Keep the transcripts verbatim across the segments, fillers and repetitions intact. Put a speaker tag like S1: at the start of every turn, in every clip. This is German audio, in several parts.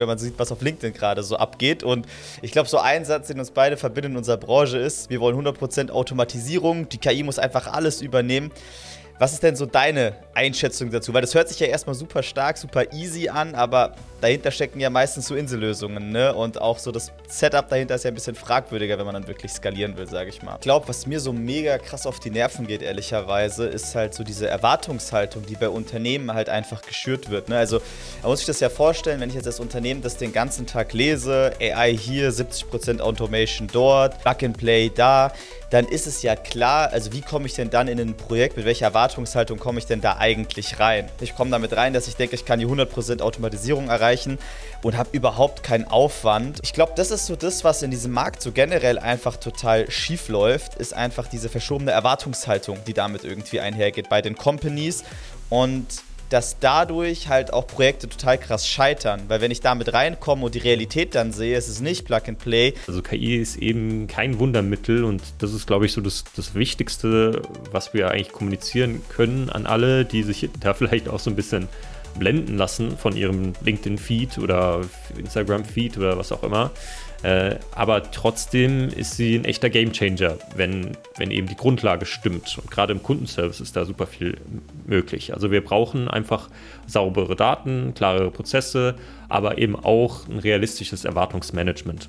S1: wenn man sieht, was auf LinkedIn gerade so abgeht. Und ich glaube, so ein Satz, den uns beide verbindet in unserer Branche ist, wir wollen hundert Prozent Automatisierung, die K I muss einfach alles übernehmen. Was ist denn so deine Einschätzung dazu? Weil das hört sich ja erstmal super stark, super easy an, aber dahinter stecken ja meistens so Insellösungen, ne? Und auch so das Setup dahinter ist ja ein bisschen fragwürdiger, wenn man dann wirklich skalieren will, sage ich mal. Ich glaube, was mir so mega krass auf die Nerven geht, ehrlicherweise, ist halt so diese Erwartungshaltung, die bei Unternehmen halt einfach geschürt wird, ne? Also man muss sich das ja vorstellen, wenn ich jetzt das Unternehmen das den ganzen Tag lese, A I hier, siebzig Prozent Automation dort, Plug and Play da, dann ist es ja klar, also wie komme ich denn dann in ein Projekt, mit welcher Erwartungshaltung komme ich denn da eigentlich rein? Ich komme damit rein, dass ich denke, ich kann die hundert Prozent Automatisierung erreichen und habe überhaupt keinen Aufwand. Ich glaube, das ist so das, was in diesem Markt so generell einfach total schief läuft, ist einfach diese verschobene Erwartungshaltung, die damit irgendwie einhergeht bei den Companies und dass dadurch halt auch Projekte total krass scheitern. Weil wenn ich damit reinkomme und die Realität dann sehe, ist es nicht Plug and Play.
S2: Also K I ist eben kein Wundermittel und das ist, glaube ich, so das, das Wichtigste, was wir eigentlich kommunizieren können an alle, die sich da vielleicht auch so ein bisschen blenden lassen von ihrem LinkedIn-Feed oder Instagram-Feed oder was auch immer. Äh, aber trotzdem ist sie ein echter Gamechanger, wenn, wenn eben die Grundlage stimmt. Und gerade im Kundenservice ist da super viel möglich. Also wir brauchen einfach saubere Daten, klarere Prozesse, aber eben auch ein realistisches Erwartungsmanagement.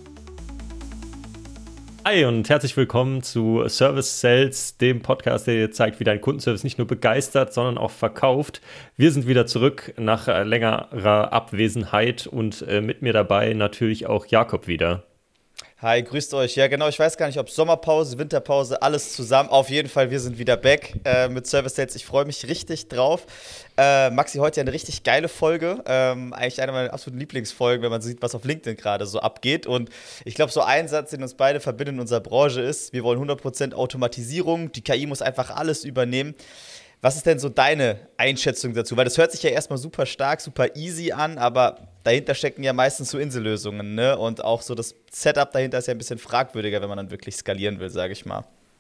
S2: Hi und herzlich willkommen zu Service Sales, dem Podcast, der dir zeigt, wie dein Kundenservice nicht nur begeistert, sondern auch verkauft. Wir sind wieder zurück nach längerer Abwesenheit und äh, mit mir dabei natürlich auch Jakob wieder.
S1: Hi, grüßt euch. Ja, genau, ich weiß gar nicht, ob Sommerpause, Winterpause, alles zusammen. Auf jeden Fall, wir sind wieder back äh, mit Service Sales. Ich freue mich richtig drauf. Äh, Maxi, heute ja eine richtig geile Folge. Ähm, eigentlich eine meiner absoluten Lieblingsfolgen, wenn man sieht, was auf LinkedIn gerade so abgeht. Und ich glaube, so ein Satz, den uns beide verbindet in unserer Branche ist, wir wollen hundert Prozent Automatisierung, die K I muss einfach alles übernehmen. Was ist denn so deine Einschätzung dazu? Weil das hört sich ja erstmal super stark, super easy an, aber dahinter stecken ja meistens so Insellösungen, ne? Und auch so das Setup dahinter ist ja ein bisschen fragwürdiger, wenn man dann wirklich skalieren will, sage ich mal.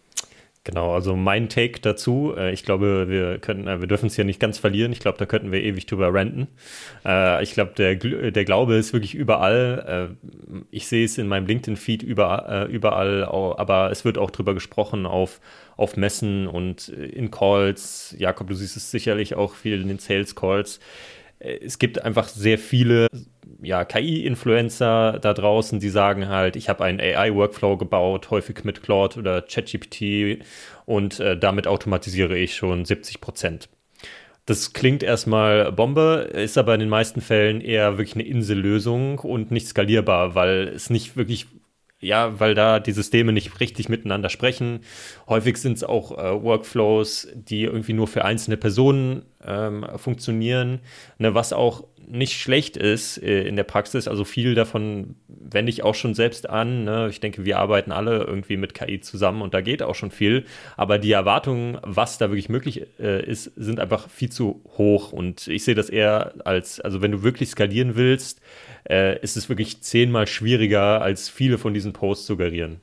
S2: Genau, also mein Take dazu, äh, ich glaube, wir können, äh, wir dürfen es hier nicht ganz verlieren. Ich glaube, da könnten wir ewig drüber ranten. Äh, ich glaube, der, der Glaube ist wirklich überall. Äh, ich sehe es in meinem LinkedIn-Feed überall, äh, überall, aber es wird auch drüber gesprochen auf, auf Messen und in Calls. Jakob, du siehst es sicherlich auch viel in den Sales-Calls. Es gibt einfach sehr viele ja, K I-Influencer da draußen, die sagen halt, ich habe einen A I-Workflow gebaut, häufig mit Claude oder ChatGPT und äh, damit automatisiere ich schon siebzig Prozent. Das klingt erstmal Bombe, ist aber in den meisten Fällen eher wirklich eine Insellösung und nicht skalierbar, weil es nicht wirklich Ja, weil da die Systeme nicht richtig miteinander sprechen. Häufig sind es auch äh, Workflows, die irgendwie nur für einzelne Personen ähm, funktionieren, ne, was auch nicht schlecht ist äh, in der Praxis. Also viel davon wende ich auch schon selbst an. Ne? Ich denke, wir arbeiten alle irgendwie mit K I zusammen und da geht auch schon viel. Aber die Erwartungen, was da wirklich möglich äh, ist, sind einfach viel zu hoch. Und ich sehe das eher als, also wenn du wirklich skalieren willst, äh, ist es wirklich zehnmal schwieriger, als viele von diesen Posts suggerieren.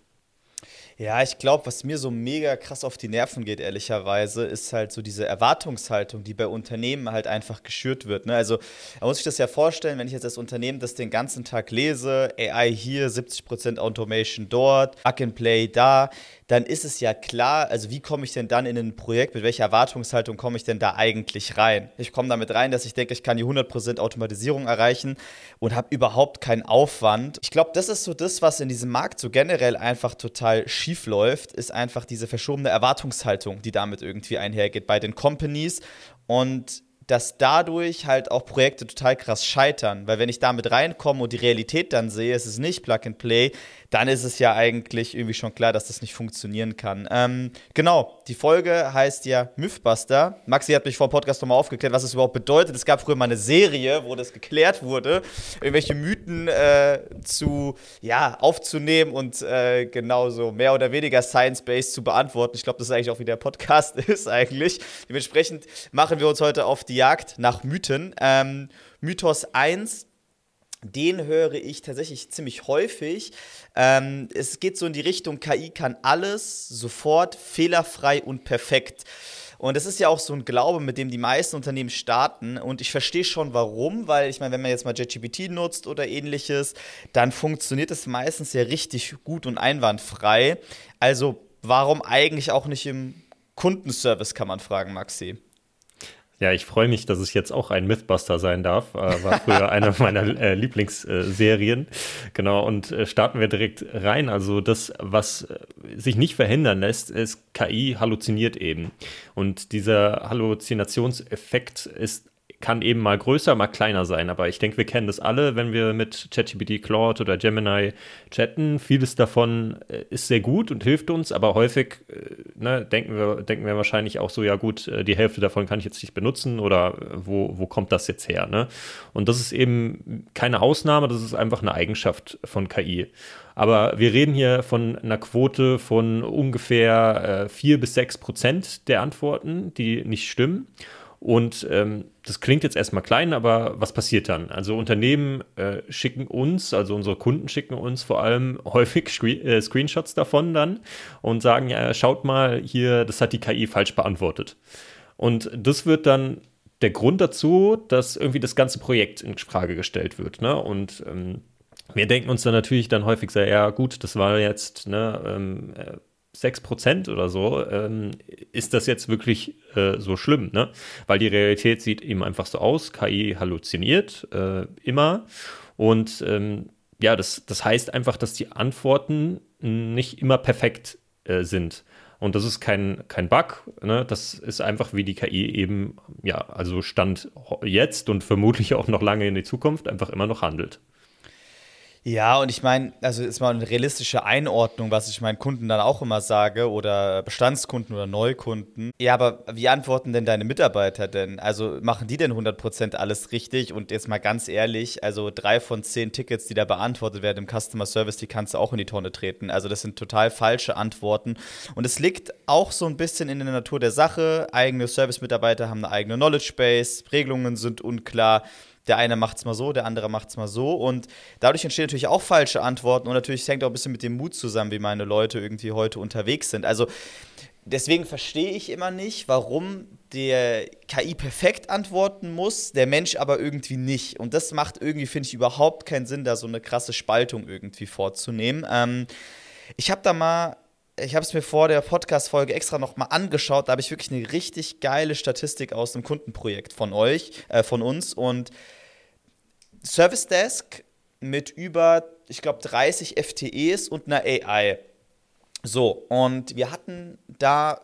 S1: Ja, ich glaube, was mir so mega krass auf die Nerven geht, ehrlicherweise, ist halt so diese Erwartungshaltung, die bei Unternehmen halt einfach geschürt wird, ne? Also, man muss sich das ja vorstellen, wenn ich jetzt das Unternehmen das den ganzen Tag lese, A I hier, siebzig Prozent Automation dort, Plug and Play da, dann ist es ja klar, also wie komme ich denn dann in ein Projekt, mit welcher Erwartungshaltung komme ich denn da eigentlich rein? Ich komme damit rein, dass ich denke, ich kann die hundert Prozent Automatisierung erreichen und habe überhaupt keinen Aufwand. Ich glaube, das ist so das, was in diesem Markt so generell einfach total schief läuft, ist einfach diese verschobene Erwartungshaltung, die damit irgendwie einhergeht bei den Companies und dass dadurch halt auch Projekte total krass scheitern, weil wenn ich damit reinkomme und die Realität dann sehe, es ist nicht Plug and Play, dann ist es ja eigentlich irgendwie schon klar, dass das nicht funktionieren kann. Ähm, genau, die Folge heißt ja Mythbuster. Maxi hat mich vor dem Podcast nochmal aufgeklärt, was das überhaupt bedeutet. Es gab früher mal eine Serie, wo das geklärt wurde, irgendwelche Mythen äh, zu, ja, aufzunehmen und äh, genauso mehr oder weniger science-based zu beantworten. Ich glaube, das ist eigentlich auch, wie der Podcast ist eigentlich. Dementsprechend machen wir uns heute auf die Jagd nach Mythen. Ähm, Mythos eins, den höre ich tatsächlich ziemlich häufig. Ähm, es geht so in die Richtung, K I kann alles, sofort, fehlerfrei und perfekt. Und das ist ja auch so ein Glaube, mit dem die meisten Unternehmen starten. Und ich verstehe schon, warum, weil ich meine, wenn man jetzt mal ChatGPT nutzt oder ähnliches, dann funktioniert es meistens ja richtig gut und einwandfrei. Also warum eigentlich auch nicht im Kundenservice, kann man fragen, Maxi.
S2: Ja, ich freue mich, dass es jetzt auch ein Mythbuster sein darf. Äh, war früher eine meiner äh, Lieblingsserien. Genau, und äh, starten wir direkt rein. Also das, was äh, sich nicht verhindern lässt, ist, K I halluziniert eben. Und dieser Halluzinationseffekt ist kann eben mal größer, mal kleiner sein. Aber ich denke, wir kennen das alle, wenn wir mit ChatGPT, Claude oder Gemini chatten. Vieles davon äh, ist sehr gut und hilft uns, aber häufig äh, ne, denken wir, denken wir wahrscheinlich auch so, ja gut, äh, die Hälfte davon kann ich jetzt nicht benutzen oder äh, wo, wo kommt das jetzt her? Ne? Und das ist eben keine Ausnahme, das ist einfach eine Eigenschaft von K I. Aber wir reden hier von einer Quote von ungefähr äh, vier bis sechs Prozent der Antworten, die nicht stimmen. Und ähm, das klingt jetzt erstmal klein, aber was passiert dann? Also Unternehmen äh, schicken uns, also unsere Kunden schicken uns vor allem häufig Screen, äh, Screenshots davon dann und sagen, ja, schaut mal hier, das hat die K I falsch beantwortet. Und das wird dann der Grund dazu, dass irgendwie das ganze Projekt in Frage gestellt wird. Ne? Und ähm, wir denken uns dann natürlich dann häufig sehr, ja gut, das war jetzt ne, ähm, äh, sechs Prozent oder so, ähm, ist das jetzt wirklich äh, so schlimm, ne? Weil die Realität sieht eben einfach so aus, K I halluziniert äh, immer und ähm, ja, das, das heißt einfach, dass die Antworten nicht immer perfekt äh, sind. Und das ist kein, kein Bug, ne? Das ist einfach, wie die K I eben, ja, also Stand jetzt und vermutlich auch noch lange in die Zukunft einfach immer noch handelt.
S1: Ja, und ich meine, also ist mal eine realistische Einordnung, was ich meinen Kunden dann auch immer sage oder Bestandskunden oder Neukunden. Ja, aber wie antworten denn deine Mitarbeiter denn? Also machen die denn hundert Prozent alles richtig? Und jetzt mal ganz ehrlich, also drei von zehn Tickets, die da beantwortet werden im Customer Service, die kannst du auch in die Tonne treten. Also das sind total falsche Antworten. Und es liegt auch so ein bisschen in der Natur der Sache. Eigene Service-Mitarbeiter haben eine eigene Knowledge Base, Regelungen sind unklar. Der eine macht's mal so, der andere macht's mal so. Und dadurch entstehen natürlich auch falsche Antworten. Und natürlich hängt auch ein bisschen mit dem Mut zusammen, wie meine Leute irgendwie heute unterwegs sind. Also deswegen verstehe ich immer nicht, warum der K I perfekt antworten muss, der Mensch aber irgendwie nicht. Und das macht irgendwie, finde ich, überhaupt keinen Sinn, da so eine krasse Spaltung irgendwie vorzunehmen. Ähm, ich habe da mal Ich habe es mir vor der Podcast-Folge extra nochmal angeschaut. Da habe ich wirklich eine richtig geile Statistik aus einem Kundenprojekt von euch, äh, von uns. Und Service Desk mit über, ich glaube, dreißig F T Es und einer A I. So, und wir hatten da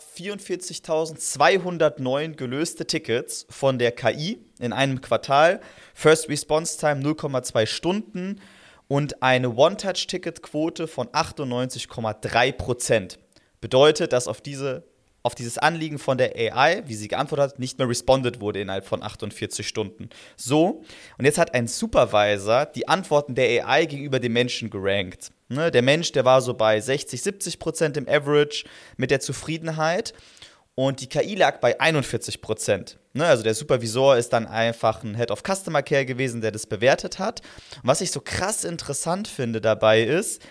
S1: vierundvierzigtausendzweihundertneun gelöste Tickets von der K I in einem Quartal. First Response Time null Komma zwei Stunden. Und eine One-Touch-Ticket-Quote von achtundneunzig Komma drei Prozent. Bedeutet, dass auf, diese, auf dieses Anliegen von der A I, wie sie geantwortet hat, nicht mehr responded wurde innerhalb von achtundvierzig Stunden. So, und jetzt hat ein Supervisor die Antworten der A I gegenüber dem Menschen gerankt. Ne, der Mensch, der war so bei sechzig, siebzig Prozent im Average mit der Zufriedenheit. Und die K I lag bei einundvierzig Prozent. Ne, also der Supervisor ist dann einfach ein Head of Customer Care gewesen, der das bewertet hat. Und was ich so krass interessant finde dabei ist,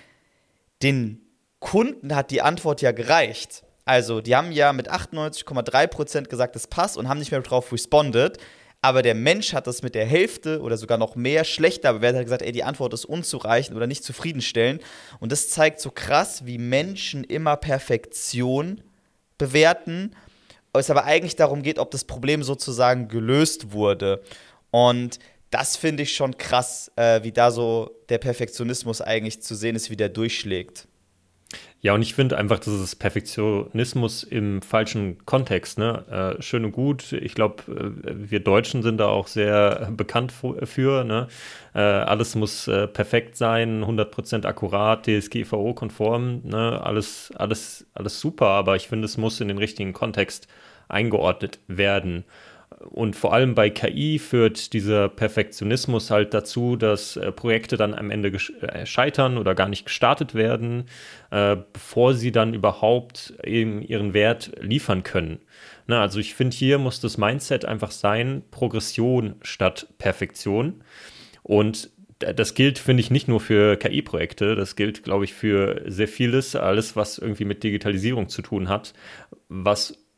S1: den Kunden hat die Antwort ja gereicht. Also die haben ja mit achtundneunzig Komma drei Prozent gesagt, es passt und haben nicht mehr darauf responded. Aber der Mensch hat das mit der Hälfte oder sogar noch mehr schlechter bewertet, hat gesagt, ey, die Antwort ist unzureichend oder nicht zufriedenstellend. Und das zeigt so krass, wie Menschen immer Perfektion bewerten, es aber eigentlich darum geht, ob das Problem sozusagen gelöst wurde. Und das finde ich schon krass, äh, wie da so der Perfektionismus eigentlich zu sehen ist, wie der durchschlägt.
S2: Ja, und ich finde einfach, das ist Perfektionismus im falschen Kontext, ne? Äh, schön und gut. Ich glaube, äh, wir Deutschen sind da auch sehr bekannt für, ne? Äh, alles muss äh, perfekt sein, hundert Prozent akkurat, D S G V O-konform, ne? Alles, alles, alles super, aber ich finde, es muss in den richtigen Kontext eingeordnet werden. Und vor allem bei K I führt dieser Perfektionismus halt dazu, dass äh, Projekte dann am Ende gesch- äh, scheitern oder gar nicht gestartet werden, äh, bevor sie dann überhaupt eben ihren Wert liefern können. Na, also ich finde, hier muss das Mindset einfach sein, Progression statt Perfektion. Und das gilt, finde ich, nicht nur für K I-Projekte, das gilt, glaube ich, für sehr vieles, alles, was irgendwie mit Digitalisierung zu tun hat, was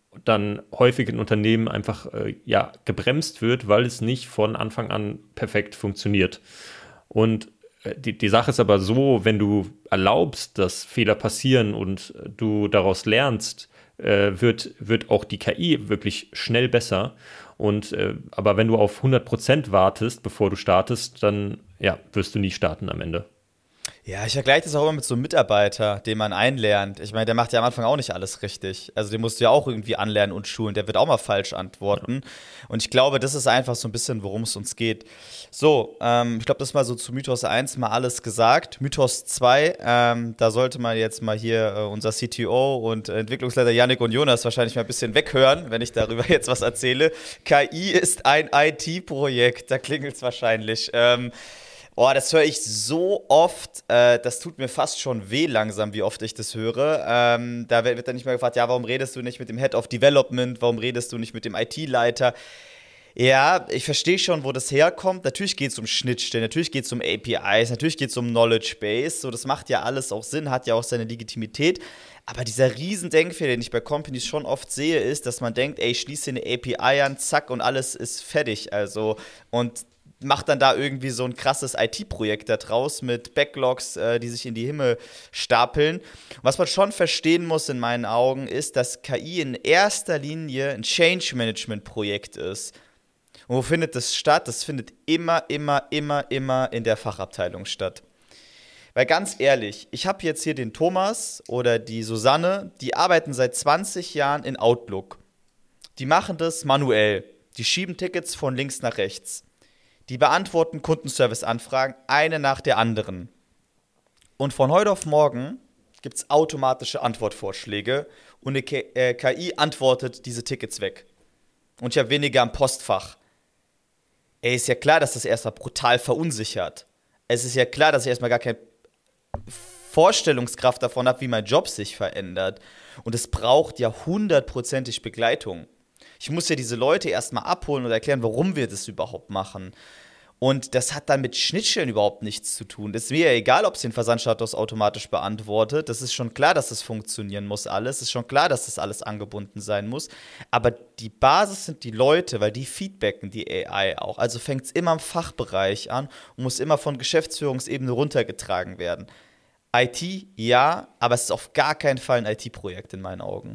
S2: dann häufig in Unternehmen einfach äh, ja, gebremst wird, weil es nicht von Anfang an perfekt funktioniert. Und äh, die, die Sache ist aber so, wenn du erlaubst, dass Fehler passieren und äh, du daraus lernst, äh, wird, wird auch die K I wirklich schnell besser. Und äh, aber wenn du auf hundert Prozent wartest, bevor du startest, dann ja, wirst du nie starten am Ende.
S1: Ja, ich vergleiche das auch immer mit so einem Mitarbeiter, den man einlernt. Ich meine, der macht ja am Anfang auch nicht alles richtig. Also den musst du ja auch irgendwie anlernen und schulen. Der wird auch mal falsch antworten. Und ich glaube, das ist einfach so ein bisschen, worum es uns geht. So, ähm, ich glaube, das ist mal so zu Mythos eins mal alles gesagt. Mythos zwei, ähm, da sollte man jetzt mal hier äh, unser C T O und äh, Entwicklungsleiter Yannick und Jonas wahrscheinlich mal ein bisschen weghören, wenn ich darüber jetzt was erzähle. K I ist ein I T-Projekt, da klingelt es wahrscheinlich. Ähm, Oh, das höre ich so oft, äh, das tut mir fast schon weh langsam, wie oft ich das höre. Ähm, da wird, wird dann nicht mehr gefragt, ja, warum redest du nicht mit dem Head of Development, warum redest du nicht mit dem I T-Leiter? Ja, ich verstehe schon, wo das herkommt. Natürlich geht es um Schnittstellen, natürlich geht es um A P Is, natürlich geht es um Knowledge Base. So, das macht ja alles auch Sinn, hat ja auch seine Legitimität. Aber dieser Riesendenkfehler, den ich bei Companies schon oft sehe, ist, dass man denkt, ey, ich schließe eine A P I an, zack, und alles ist fertig. Also, und macht dann da irgendwie so ein krasses I T-Projekt da draus mit Backlogs, äh, die sich in die Himmel stapeln. Was man schon verstehen muss in meinen Augen, ist, dass K I in erster Linie ein Change-Management-Projekt ist. Und wo findet das statt? Das findet immer, immer, immer, immer in der Fachabteilung statt. Weil ganz ehrlich, ich habe jetzt hier den Thomas oder die Susanne, die arbeiten seit zwanzig Jahren in Outlook. Die machen das manuell. Die schieben Tickets von links nach rechts. Die beantworten Kundenservice-Anfragen, eine nach der anderen. Und von heute auf morgen gibt es automatische Antwortvorschläge und eine K I antwortet diese Tickets weg. Und ich habe weniger am Postfach. Ey, ist ja klar, dass das erstmal brutal verunsichert. Es ist ja klar, dass ich erstmal gar keine Vorstellungskraft davon habe, wie mein Job sich verändert. Und es braucht ja hundertprozentig Begleitung. Ich muss ja diese Leute erstmal abholen und erklären, warum wir das überhaupt machen. Und das hat dann mit Schnittstellen überhaupt nichts zu tun. Es ist mir ja egal, ob es den Versandstatus automatisch beantwortet. Das ist schon klar, dass das funktionieren muss alles. Es ist schon klar, dass das alles angebunden sein muss. Aber die Basis sind die Leute, weil die feedbacken die A I auch. Also fängt es immer im Fachbereich an und muss immer von Geschäftsführungsebene runtergetragen werden. I T, ja, aber es ist auf gar keinen Fall ein I T-Projekt in meinen Augen.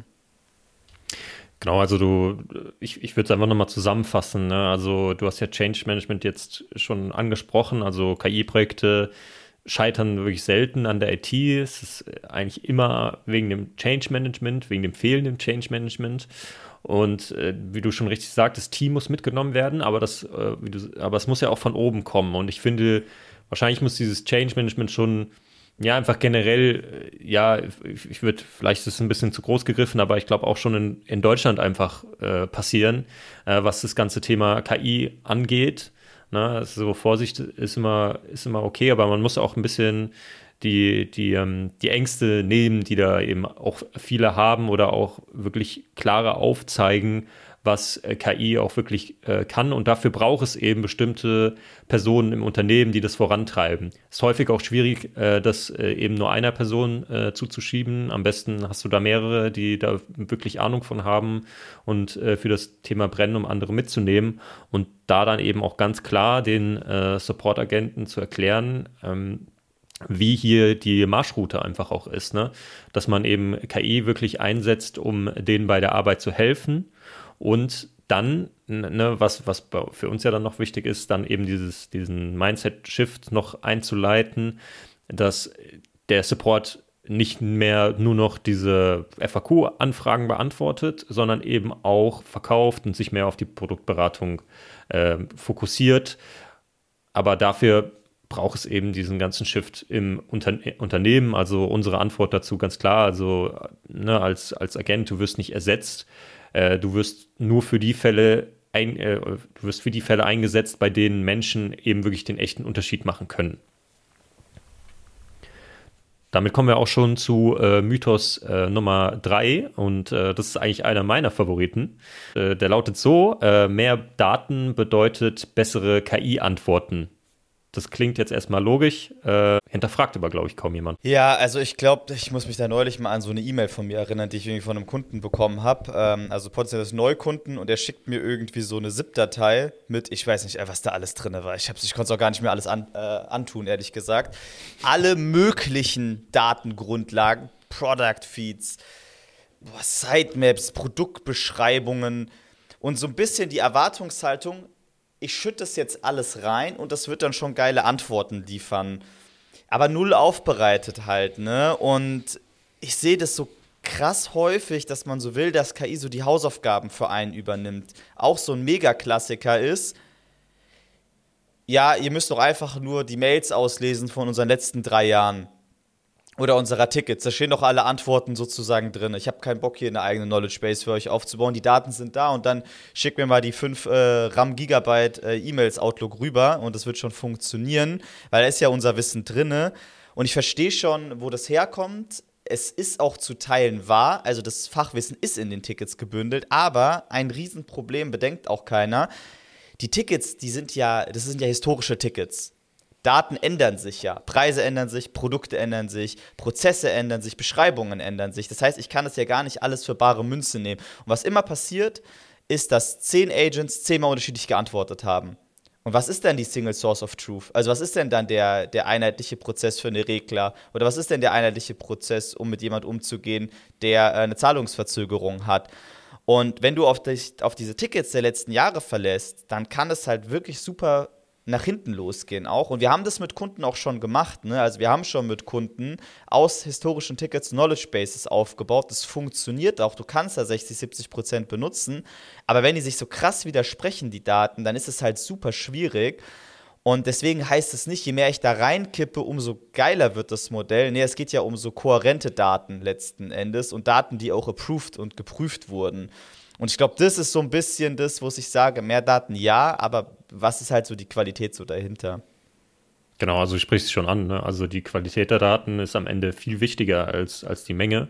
S2: Genau, also du, ich, ich würde es einfach nochmal zusammenfassen, ne? Also du hast ja Change Management jetzt schon angesprochen, also K I-Projekte scheitern wirklich selten an der I T, es ist eigentlich immer wegen dem Change Management, wegen dem fehlenden Change Management und äh, wie du schon richtig sagst, das Team muss mitgenommen werden, aber, das, äh, wie du, aber es muss ja auch von oben kommen und ich finde, wahrscheinlich muss dieses Change Management schon ja, einfach generell, ja, ich, ich würde, vielleicht ist es ein bisschen zu groß gegriffen, aber ich glaube auch schon in, in Deutschland einfach äh, passieren, äh, was das ganze Thema K I angeht. Ne? Also Vorsicht ist immer, ist immer okay, aber man muss auch ein bisschen die, die, ähm, die Ängste nehmen, die da eben auch viele haben oder auch wirklich klarer aufzeigen, was äh, K I auch wirklich äh, kann. Und dafür braucht es eben bestimmte Personen im Unternehmen, die das vorantreiben. Es ist häufig auch schwierig, äh, das äh, eben nur einer Person äh, zuzuschieben. Am besten hast du da mehrere, die da wirklich Ahnung von haben und äh, für das Thema brennen, um andere mitzunehmen. Und da dann eben auch ganz klar den äh, Support-Agenten zu erklären, ähm, wie hier die Marschroute einfach auch ist, ne? Dass man eben K I wirklich einsetzt, um denen bei der Arbeit zu helfen. Und dann, ne, was, was für uns ja dann noch wichtig ist, dann eben dieses, diesen Mindset-Shift noch einzuleiten, dass der Support nicht mehr nur noch diese F A Q-Anfragen beantwortet, sondern eben auch verkauft und sich mehr auf die Produktberatung äh, fokussiert. Aber dafür braucht es eben diesen ganzen Shift im Unter- Unternehmen. Also unsere Antwort dazu ganz klar, also ne, als, als Agent, du wirst nicht ersetzt. Du wirst nur für die Fälle ein, äh, du wirst für die Fälle eingesetzt, bei denen Menschen eben wirklich den echten Unterschied machen können. Damit kommen wir auch schon zu äh, Mythos äh, Nummer drei und äh, das ist eigentlich einer meiner Favoriten. Äh, der lautet so, äh, mehr Daten bedeutet bessere K I-Antworten. das klingt jetzt erstmal logisch, äh, hinterfragt aber, glaube ich, kaum jemand.
S1: Ja, also ich glaube, ich muss mich da neulich mal an so eine E-Mail von mir erinnern, die ich irgendwie von einem Kunden bekommen habe. Ähm, also potenzielles Neukunden, und der schickt mir irgendwie so eine ZIP-Datei mit, ich weiß nicht, was da alles drin war. Ich, ich konnte es auch gar nicht mehr alles an, äh, antun, ehrlich gesagt. Alle möglichen Datengrundlagen, Product Feeds, boah, Sitemaps, Produktbeschreibungen und so ein bisschen die Erwartungshaltung, ich schütte das jetzt alles rein und das wird dann schon geile Antworten liefern. Aber null aufbereitet halt, ne? Und ich sehe das so krass häufig, dass man so will, dass K I so die Hausaufgaben für einen übernimmt. Auch so ein Megaklassiker ist, ja, ihr müsst doch einfach nur die Mails auslesen von unseren letzten drei Jahren. Oder unserer Tickets, da stehen doch alle Antworten sozusagen drin. Ich habe keinen Bock, hier eine eigene Knowledge Base für euch aufzubauen. Die Daten sind da und dann schickt mir mal die fünf äh, RAM-Gigabyte äh, E-Mails Outlook rüber und das wird schon funktionieren, weil da ist ja unser Wissen drinne. Und ich verstehe schon, wo das herkommt. Es ist auch zu Teilen wahr, also das Fachwissen ist in den Tickets gebündelt, aber ein Riesenproblem bedenkt auch keiner. Die Tickets, die sind ja, das sind ja historische Tickets. Daten ändern sich ja, Preise ändern sich, Produkte ändern sich, Prozesse ändern sich, Beschreibungen ändern sich. Das heißt, ich kann das ja gar nicht alles für bare Münze nehmen. Und was immer passiert, ist, dass zehn Agents zehnmal unterschiedlich geantwortet haben. Und was ist denn die Single Source of Truth? Also was ist denn dann der, der einheitliche Prozess für eine Regler? Oder was ist denn der einheitliche Prozess, um mit jemandem umzugehen, der äh, eine Zahlungsverzögerung hat? Und wenn du auf, dich, auf diese Tickets der letzten Jahre verlässt, dann kann es halt wirklich super nach hinten losgehen auch. Und wir haben das mit Kunden auch schon gemacht, ne? Also wir haben schon mit Kunden aus historischen Tickets Knowledge Bases aufgebaut. Das funktioniert auch. Du kannst da sechzig, siebzig Prozent benutzen. Aber wenn die sich so krass widersprechen, die Daten, dann ist es halt super schwierig. Und deswegen heißt es nicht, je mehr ich da reinkippe, umso geiler wird das Modell. Nee, es geht ja um so kohärente Daten letzten Endes und Daten, die auch approved und geprüft wurden. Und ich glaube, das ist so ein bisschen das, wo ich sage, mehr Daten ja, aber was ist halt so die Qualität so dahinter?
S2: Genau, also du sprichst es schon an, ne? Also die Qualität der Daten ist am Ende viel wichtiger als, als die Menge,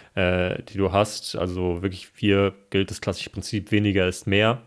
S2: äh, die du hast. Also wirklich hier gilt das klassische Prinzip, weniger ist mehr.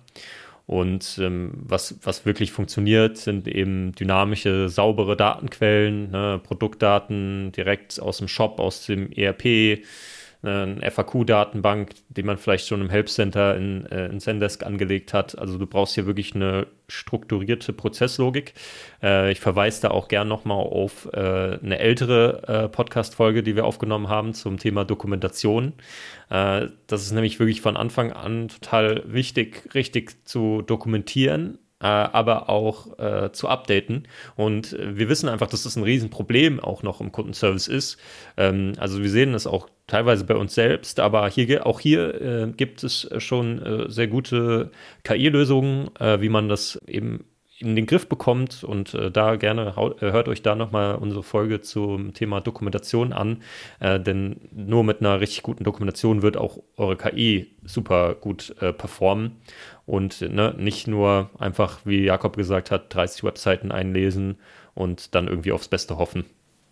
S2: Und ähm, was, was wirklich funktioniert, sind eben dynamische, saubere Datenquellen, ne? Produktdaten direkt aus dem Shop, aus dem E R P, eine F A Q-Datenbank, die man vielleicht schon im Help-Center in, äh, in Zendesk angelegt hat. Also du brauchst hier wirklich eine strukturierte Prozesslogik. Äh, ich verweise da auch gern nochmal auf äh, eine ältere äh, Podcast-Folge, die wir aufgenommen haben zum Thema Dokumentation. Äh, das ist nämlich wirklich von Anfang an total wichtig, richtig zu dokumentieren, äh, aber auch äh, zu updaten. Und äh, wir wissen einfach, dass das ein Riesenproblem auch noch im Kundenservice ist. Ähm, also wir sehen das auch teilweise bei uns selbst, aber hier, auch hier äh, gibt es schon äh, sehr gute K I-Lösungen, äh, wie man das eben in den Griff bekommt. Und äh, da gerne haut, äh, hört euch da nochmal unsere Folge zum Thema Dokumentation an, äh, denn nur mit einer richtig guten Dokumentation wird auch eure K I super gut äh, performen und ne, nicht nur einfach, wie Jakob gesagt hat, dreißig Webseiten einlesen und dann irgendwie aufs Beste hoffen.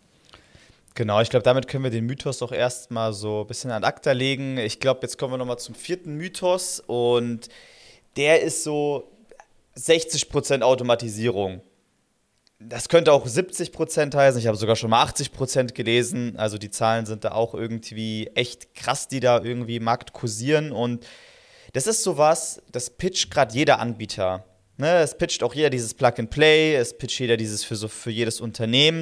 S1: Genau, ich glaube, damit können wir den Mythos auch erstmal so ein bisschen ad acta legen. Ich glaube, jetzt kommen wir nochmal zum vierten Mythos und der ist so sechzig Prozent Automatisierung. Das könnte auch siebzig Prozent heißen. Ich habe sogar schon mal achtzig Prozent gelesen. Also die Zahlen sind da auch irgendwie echt krass, die da irgendwie im Markt kursieren. Und das ist sowas, das pitcht gerade jeder Anbieter. Ne, es pitcht auch jeder dieses Plug-and-Play, es pitcht jeder dieses für, so, für jedes Unternehmen.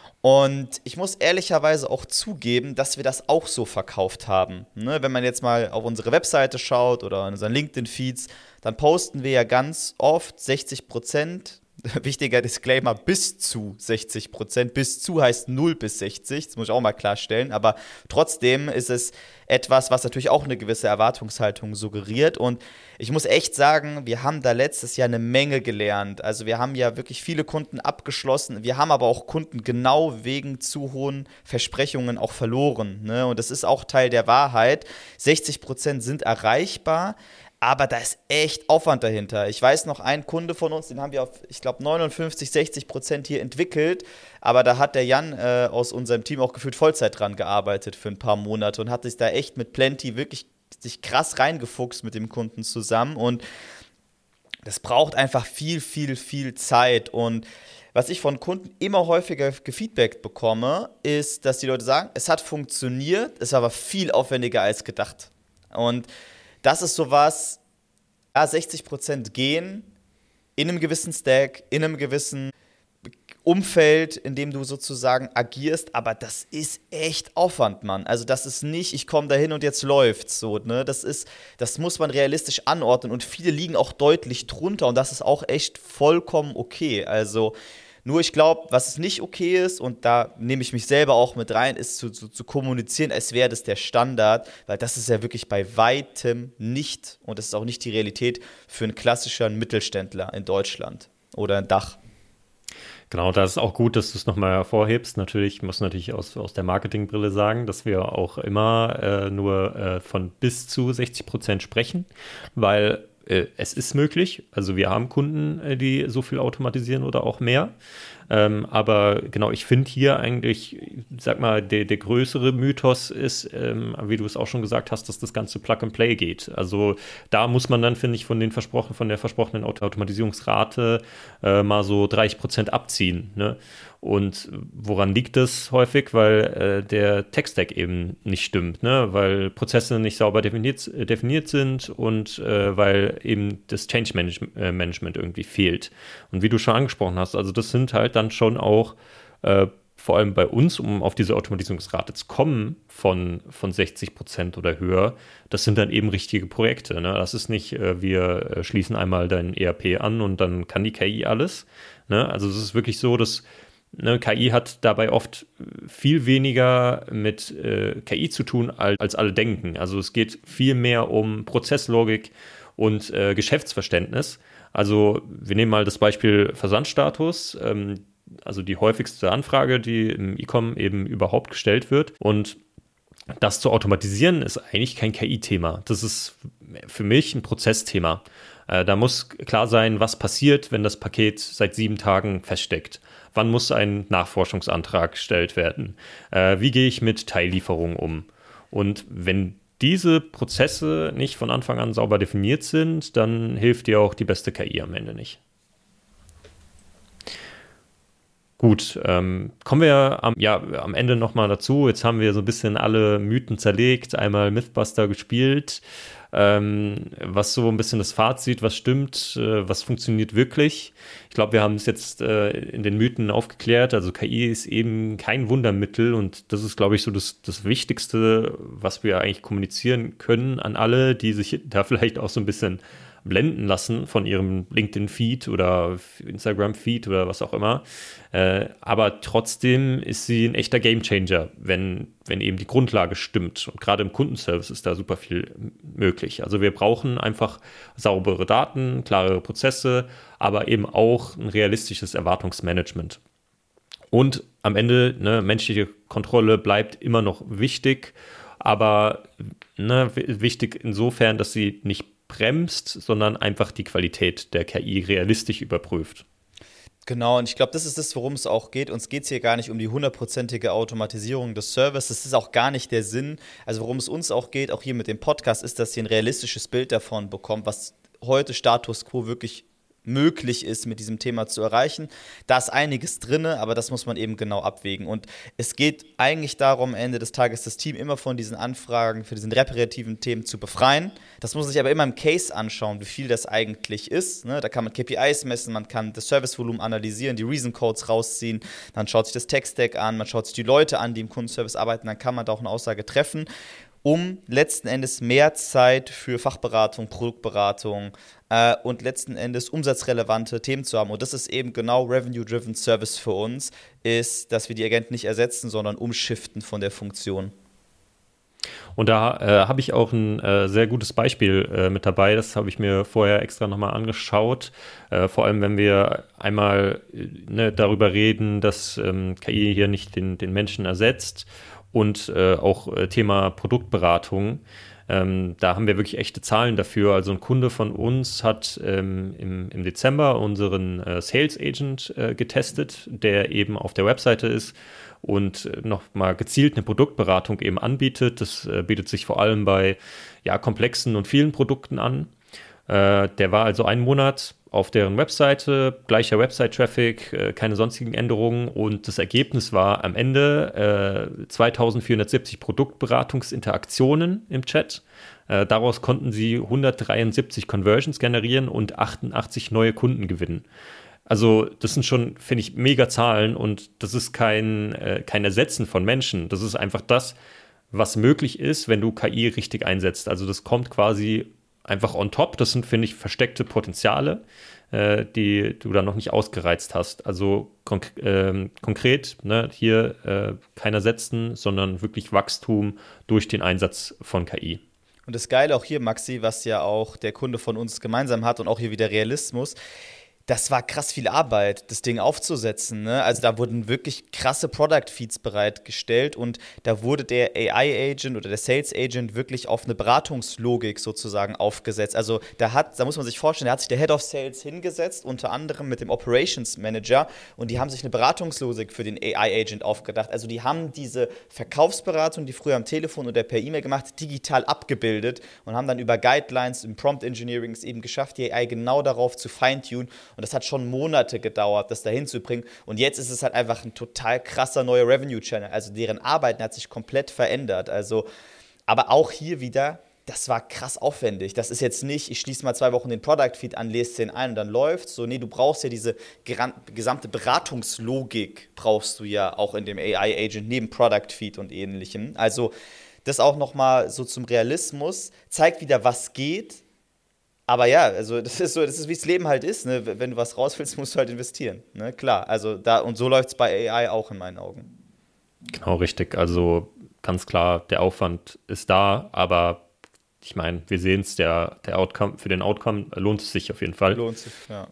S1: Und ich muss ehrlicherweise auch zugeben, dass wir das auch so verkauft haben. Ne, wenn man jetzt mal auf unsere Webseite schaut oder in unseren LinkedIn-Feeds, dann posten wir ja ganz oft sechzig Prozent, wichtiger Disclaimer, bis zu sechzig Prozent. Bis zu heißt null bis sechzig, das muss ich auch mal klarstellen. Aber trotzdem ist es etwas, was natürlich auch eine gewisse Erwartungshaltung suggeriert. Und ich muss echt sagen, wir haben da letztes Jahr eine Menge gelernt. Also wir haben ja wirklich viele Kunden abgeschlossen. Wir haben aber auch Kunden genau wegen zu hohen Versprechungen auch verloren. Ne? Und das ist auch Teil der Wahrheit. sechzig Prozent sind erreichbar. Aber da ist echt Aufwand dahinter. Ich weiß noch, ein Kunde von uns, den haben wir auf, ich glaube, neunundfünfzig, sechzig Prozent hier entwickelt. Aber da hat der Jan äh, aus unserem Team auch gefühlt Vollzeit dran gearbeitet für ein paar Monate und hat sich da echt mit Plenty wirklich sich krass reingefuchst mit dem Kunden zusammen. Und das braucht einfach viel, viel, viel Zeit. Und was ich von Kunden immer häufiger gefeedbackt bekomme, ist, dass die Leute sagen, es hat funktioniert, es war aber viel aufwendiger als gedacht. Und das ist sowas, ja, sechzig Prozent gehen in einem gewissen Stack, in einem gewissen Umfeld, in dem du sozusagen agierst, aber das ist echt Aufwand, Mann. Also das ist nicht, ich komme da hin und jetzt läuft's so, ne? Das ist, das muss man realistisch anordnen und viele liegen auch deutlich drunter und das ist auch echt vollkommen okay. Also nur ich glaube, was es nicht okay ist, und da nehme ich mich selber auch mit rein, ist zu, zu, zu kommunizieren, als wäre das der Standard, weil das ist ja wirklich bei weitem nicht, und das ist auch nicht die Realität für einen klassischen Mittelständler in Deutschland oder in Dach.
S2: Genau, da ist auch gut, dass du es nochmal hervorhebst. Natürlich muss natürlich aus, aus der Marketingbrille sagen, dass wir auch immer äh, nur äh, von bis zu sechzig Prozent sprechen, weil äh, es ist möglich. Also wir haben Kunden, äh, die so viel automatisieren oder auch mehr. Ähm, aber genau, ich finde hier eigentlich, sag mal, der, der größere Mythos ist, ähm, wie du es auch schon gesagt hast, dass das Ganze Plug and Play geht. Also da muss man dann, finde ich, von den versprochen, von der versprochenen Auto- Automatisierungsrate äh, mal so dreißig Prozent abziehen. Ne? Und woran liegt das häufig? Weil äh, der Tech-Stack eben nicht stimmt, ne? Weil Prozesse nicht sauber definiert, äh, definiert sind und äh, weil eben das Change Manage- äh, Management irgendwie fehlt. Und wie du schon angesprochen hast, also das sind halt dann schon auch äh, vor allem bei uns, um auf diese Automatisierungsrate zu kommen von, von sechzig Prozent oder höher, das sind dann eben richtige Projekte. Ne? Das ist nicht, äh, wir äh, schließen einmal dein E R P an und dann kann die K I alles. Ne? Also es ist wirklich so, dass Ne, K I hat dabei oft viel weniger mit äh, K I zu tun, als, als alle denken. Also es geht viel mehr um Prozesslogik und äh, Geschäftsverständnis. Also wir nehmen mal das Beispiel Versandstatus, ähm, also die häufigste Anfrage, die im E-Com eben überhaupt gestellt wird. Und das zu automatisieren ist eigentlich kein K I-Thema. Das ist für mich ein Prozessthema. Äh, da muss klar sein, was passiert, wenn das Paket seit sieben Tagen feststeckt. Wann muss ein Nachforschungsantrag gestellt werden? Äh, wie gehe ich mit Teillieferungen um? Und wenn diese Prozesse nicht von Anfang an sauber definiert sind, dann hilft dir auch die beste K I am Ende nicht. Gut, ähm, kommen wir am, ja, am Ende nochmal dazu. Jetzt haben wir so ein bisschen alle Mythen zerlegt, einmal Mythbuster gespielt, ähm, was so ein bisschen das Fazit, was stimmt, äh, was funktioniert wirklich. Ich glaube, wir haben es jetzt äh, in den Mythen aufgeklärt. Also K I ist eben kein Wundermittel und das ist, glaube ich, so das, das Wichtigste, was wir eigentlich kommunizieren können an alle, die sich da vielleicht auch so ein bisschen blenden lassen von ihrem LinkedIn-Feed oder Instagram-Feed oder was auch immer. Äh, aber trotzdem ist sie ein echter Gamechanger, wenn, wenn eben die Grundlage stimmt. Und gerade im Kundenservice ist da super viel möglich. Also wir brauchen einfach saubere Daten, klare Prozesse, aber eben auch ein realistisches Erwartungsmanagement. Und am Ende, ne, menschliche Kontrolle bleibt immer noch wichtig, aber ne, wichtig insofern, dass sie nicht bremst, sondern einfach die Qualität der K I realistisch überprüft.
S1: Genau, und ich glaube, das ist das, worum es auch geht. Uns geht es hier gar nicht um die hundertprozentige Automatisierung des Servers. Das ist auch gar nicht der Sinn. Also worum es uns auch geht, auch hier mit dem Podcast, ist, dass ihr ein realistisches Bild davon bekommt, was heute Status Quo wirklich möglich ist, mit diesem Thema zu erreichen. Da ist einiges drin, aber das muss man eben genau abwägen. Und es geht eigentlich darum, am Ende des Tages das Team immer von diesen Anfragen, für diesen repetitiven Themen zu befreien. Das muss man sich aber immer im Case anschauen, wie viel das eigentlich ist. Ne? Da kann man K P Is messen, man kann das Servicevolumen analysieren, die Reason Codes rausziehen, dann schaut sich das Tech-Stack an, man schaut sich die Leute an, die im Kundenservice arbeiten, dann kann man da auch eine Aussage treffen, um letzten Endes mehr Zeit für Fachberatung, Produktberatung äh, und letzten Endes umsatzrelevante Themen zu haben. Und das ist eben genau Revenue-Driven Service für uns, ist, dass wir die Agenten nicht ersetzen, sondern umschiften von der Funktion.
S2: Und da äh, habe ich auch ein äh, sehr gutes Beispiel äh, mit dabei. Das habe ich mir vorher extra nochmal angeschaut. Äh, vor allem, wenn wir einmal äh, ne, darüber reden, dass ähm, K I hier nicht den, den Menschen ersetzt und äh, auch äh, Thema Produktberatung. Ähm, da haben wir wirklich echte Zahlen dafür. Also ein Kunde von uns hat ähm, im, im Dezember unseren äh, Sales Agent äh, getestet, der eben auf der Webseite ist und äh, nochmal gezielt eine Produktberatung eben anbietet. Das äh, bietet sich vor allem bei ja, komplexen und vielen Produkten an. Äh, der war also einen Monat auf deren Webseite, gleicher Website-Traffic, äh, keine sonstigen Änderungen und das Ergebnis war am Ende äh, zweitausendvierhundertsiebzig Produktberatungsinteraktionen im Chat. Äh, daraus konnten sie hundertdreiundsiebzig Conversions generieren und achtundachtzig neue Kunden gewinnen. Also das sind schon, finde ich, mega Zahlen und das ist kein, äh, kein Ersetzen von Menschen. Das ist einfach das, was möglich ist, wenn du K I richtig einsetzt. Also das kommt quasi einfach on top. Das sind, finde ich, versteckte Potenziale, äh, die du dann noch nicht ausgereizt hast. Also konk- ähm, konkret, ne, hier äh, kein Ersetzen, sondern wirklich Wachstum durch den Einsatz von K I.
S1: Und das Geile auch hier, Maxi, was ja auch der Kunde von uns gemeinsam hat und auch hier wieder Realismus, das war krass viel Arbeit, das Ding aufzusetzen. Ne? Also da wurden wirklich krasse Product-Feeds bereitgestellt und da wurde der A I-Agent oder der Sales-Agent wirklich auf eine Beratungslogik sozusagen aufgesetzt. Also da hat, da muss man sich vorstellen, da hat sich der Head of Sales hingesetzt, unter anderem mit dem Operations Manager und die haben sich eine Beratungslogik für den A I-Agent aufgedacht. Also die haben diese Verkaufsberatung, die früher am Telefon oder per E-Mail gemacht, digital abgebildet und haben dann über Guidelines im Prompt Engineering es eben geschafft, die A I genau darauf zu feintunen. Und das hat schon Monate gedauert, das dahin zu bringen. Und jetzt ist es halt einfach ein total krasser neuer Revenue-Channel. Also deren Arbeiten hat sich komplett verändert. Also, aber auch hier wieder, das war krass aufwendig. Das ist jetzt nicht, ich schließe mal zwei Wochen den Product-Feed an, lese den ein und dann läuft's. So, nee, du brauchst ja diese gesamte Beratungslogik, brauchst du ja auch in dem A I-Agent neben Product-Feed und Ähnlichem. Also das auch nochmal so zum Realismus, zeigt wieder, was geht. Aber ja, also das ist so, das ist wie das Leben halt ist, ne? Wenn du was raus willst, musst du halt investieren, ne? Klar, also da und so läuft es bei A I auch in meinen Augen.
S2: Genau, richtig. Also ganz klar, der Aufwand ist da, aber ich meine, wir sehen es, der, der Outcome, für den Outcome lohnt es sich auf jeden Fall.
S1: Lohnt sich, ja.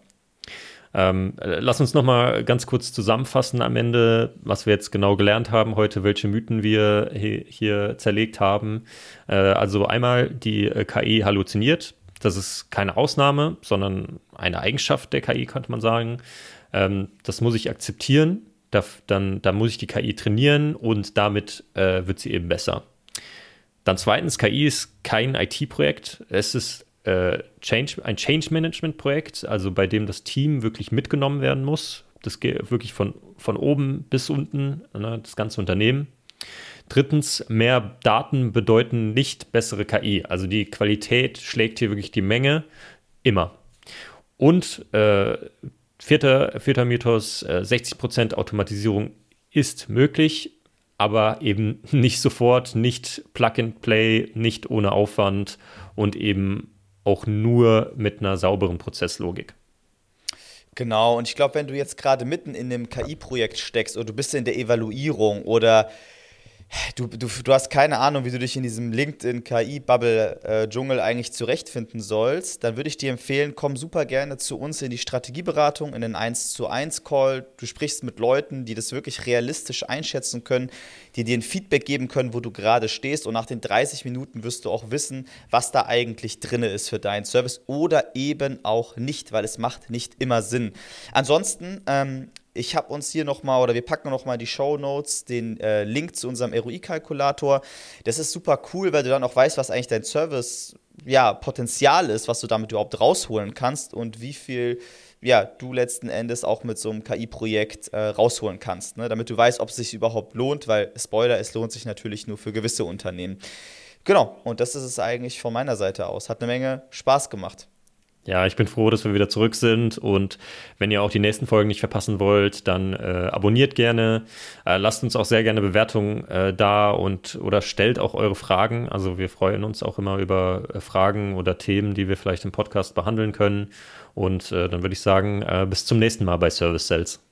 S2: Ähm, lass uns nochmal ganz kurz zusammenfassen am Ende, was wir jetzt genau gelernt haben heute, welche Mythen wir hier, hier zerlegt haben. Äh, also einmal, die K I halluziniert. Das ist keine Ausnahme, sondern eine Eigenschaft der K I, könnte man sagen. Ähm, das muss ich akzeptieren. Da, dann, dann muss ich die K I trainieren und damit äh, wird sie eben besser. Dann zweitens, K I ist kein I T-Projekt. Es ist äh, Change, ein Change-Management-Projekt, also bei dem das Team wirklich mitgenommen werden muss. Das geht wirklich von, von oben bis unten, ne, das ganze Unternehmen. Drittens, mehr Daten bedeuten nicht bessere K I. Also die Qualität schlägt hier wirklich die Menge, immer. Und äh, vierter, vierter Mythos, äh, sechzig Prozent Automatisierung ist möglich, aber eben nicht sofort, nicht Plug and Play, nicht ohne Aufwand und eben auch nur mit einer sauberen Prozesslogik.
S1: Genau, und ich glaube, wenn du jetzt gerade mitten in einem K I-Projekt steckst oder du bist in der Evaluierung oder Du, du, du hast keine Ahnung, wie du dich in diesem LinkedIn-K I-Bubble-Dschungel äh, eigentlich zurechtfinden sollst, dann würde ich dir empfehlen, komm super gerne zu uns in die Strategieberatung, in den eins zu eins Call. Du sprichst mit Leuten, die das wirklich realistisch einschätzen können, die dir ein Feedback geben können, wo du gerade stehst. Und nach den dreißig Minuten wirst du auch wissen, was da eigentlich drin ist für deinen Service oder eben auch nicht, weil es macht nicht immer Sinn. Ansonsten, ähm, ich habe uns hier nochmal, oder wir packen nochmal in die Shownotes den äh, Link zu unserem R O I-Kalkulator. Das ist super cool, weil du dann auch weißt, was eigentlich dein Service, ja, Potenzial ist, was du damit überhaupt rausholen kannst und wie viel, ja, du letzten Endes auch mit so einem K I-Projekt äh, rausholen kannst, ne? Damit du weißt, ob es sich überhaupt lohnt, weil, Spoiler, es lohnt sich natürlich nur für gewisse Unternehmen. Genau, und das ist es eigentlich von meiner Seite aus. Hat eine Menge Spaß gemacht.
S2: Ja, ich bin froh, dass wir wieder zurück sind und wenn ihr auch die nächsten Folgen nicht verpassen wollt, dann äh, abonniert gerne, äh, lasst uns auch sehr gerne Bewertungen äh, da und oder stellt auch eure Fragen. Also wir freuen uns auch immer über äh, Fragen oder Themen, die wir vielleicht im Podcast behandeln können und äh, dann würde ich sagen, äh, bis zum nächsten Mal bei Service Sales.